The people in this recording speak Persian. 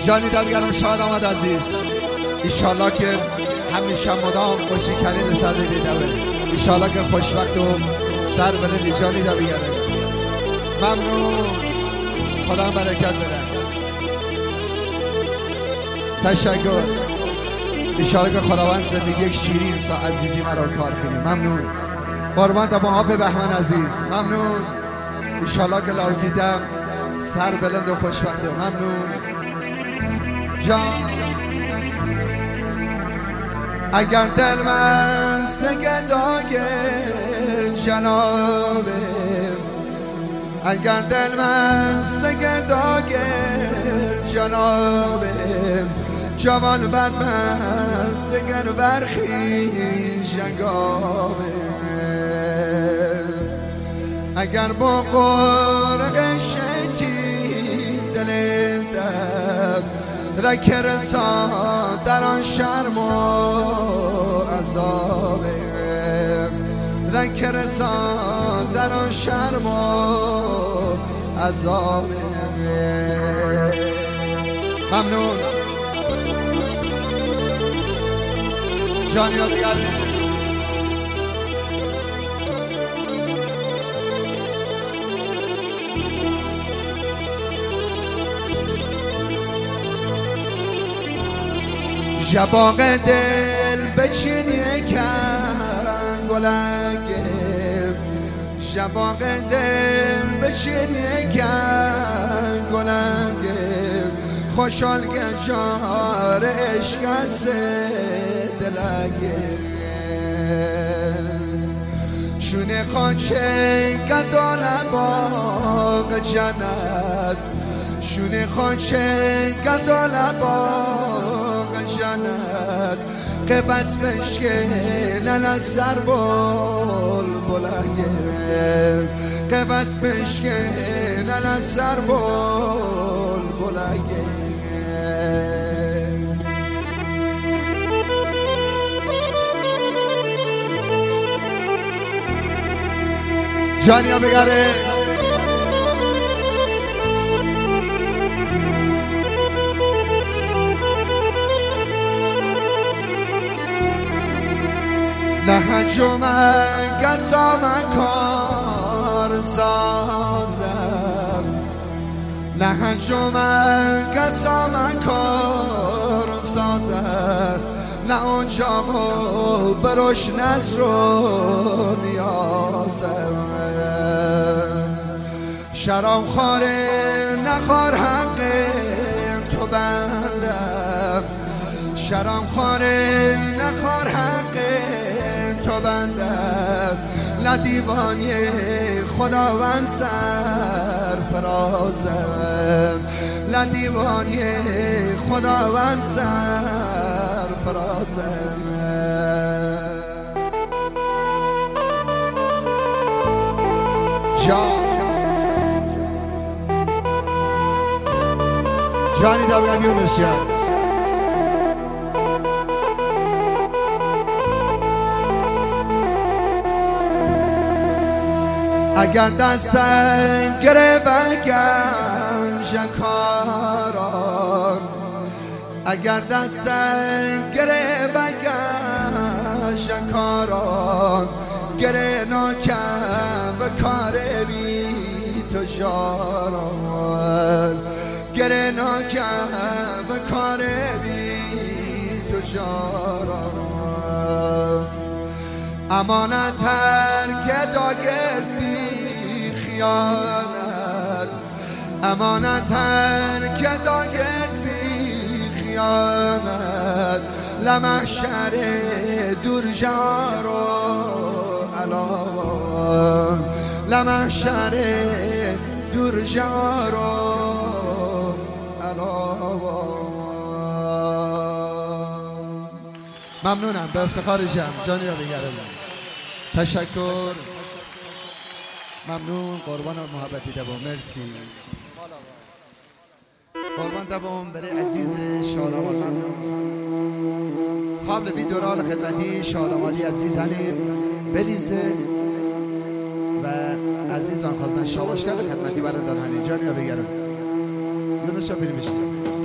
جانی دبیگرم شاد آمد عزیز. ایشالله که همیشه مدام خوشی کلیل سر بیدوه. ایشالله که خوشبخت و سر بلندی جانی دبیگرم. ممنون، خدا برکت بده. تشکر. ایشالله که خداوند زندگی یک شیرین سا عزیزی مرا کار کنه. ممنون. قربان تا آب بهمن عزیز. ممنون. ایشالله که لاودیدم سر بلند و خوشبخته. ممنون جان. اگر دل مست گرداگر جنابه، اگر دل مست گرداگر جنابه، جوان بر مست گر برخی جنگابه، اگر با قرق شکی دل درد ذکر رسا در آن شرم و عذابه، ذکر رسا در آن شرم و عذابه. ممنون جانی ها بگرده. جباق دل بچین یکن گلنگه، جباق دل بچین یکن گلنگه، خوشحال گجار عشق از دلنگه، شونه خاچه گدال باغ جنت، شونه خاچه گدال باغ جنت، قبط بشکه لن سر بول بلنگه، قبط بشکه لن سر بول بلنگه. جانی ها بگره. نهج من گتا من کار سازم، نهج من گتا من کار سازم، نه اونجا بروش نظر و نیازم، شرام خاره نخوار حق تو بندم، شرام خاره نخوار حق تو بندم، لدیوانی خداوند سر فرازم، لدیوانی خداوند سر فرازم. جانی دبیگم یونس جان. اگر دستن گره بگن شکاران، اگر دستن گره بگن شکاران، گره ناکم و کار بی تو جاران، گره ناکم و کار بی تو جاران، امانت هر که داگر بی خیانت، امانت هر که داگر بی خیانت، لمحشر دور جار و علان، لمحشر دور جار و علان. ممنونم به افتخار جمع. جانی را بگرم. تشکر. ممنون. قربان محبتی دبام. مرسی. قربان دبام برای عزیز شاداماد. ممنون. قبل ویدیورال خدمتی شادامادی عزیز هنیم بلیزه و عزیزان خواستن شاباش کرده خدمتی برای دان هنیم. جانی را بگرم. یونس را بریم بشید.